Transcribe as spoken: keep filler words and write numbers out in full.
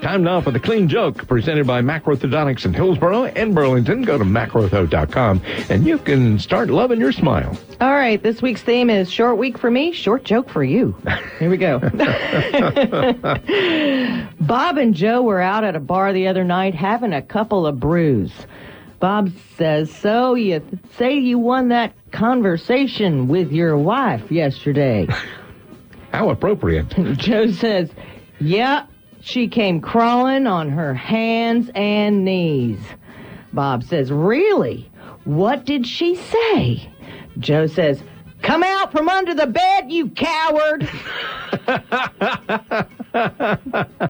Time now for the Clean Joke, presented by Macrorthodontics in Hillsborough and Burlington. Go to macrotho dot com, and you can start loving your smile. All right, this week's theme is short week for me, short joke for you. Here we go. Bob and Joe were out at a bar the other night having a couple of brews. Bob says, so you th- say you won that conversation with your wife yesterday. How appropriate. Joe says, yeah, she came crawling on her hands and knees. Bob says, really? What did she say? Joe says, come out from under the bed, you coward.